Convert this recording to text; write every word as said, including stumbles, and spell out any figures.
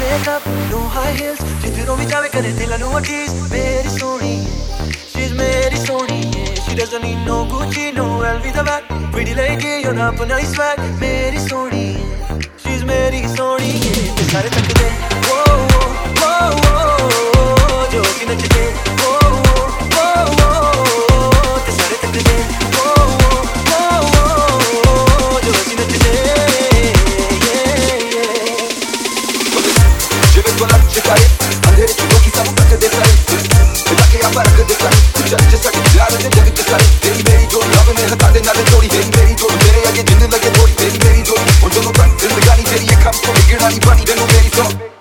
makeup, no high heels. जिधरों भी जावे करे दिल नु tease. मेरी सोनी, she's मेरी Soni. She doesn't need no Gucci, no L V the bag. Pretty lady, you're not a nice swag. मेरी सोनी, she's मेरी सोनी. सारे तक दे, oh oh oh oh, जो सी नचते, oh oh oh oh, ते सारे तक दे, oh oh oh oh, जो सी नचते. Je vais toi là, j'ai carré. André, tu vois qui ça vous peut te déclarer. Mais là qu'il y a pas que déclarer. Tu sais, je sais que tu as le début de déclarer. Hey, Mary Jolie, love me, hata de nale chori. Hey, Mary Jolie, mere aage jind lage thodi. Hey, Mary Jolie, on dono tak zindagani teri ye kam ko bigड़ना नहीं पानी. Then Mary Jolie.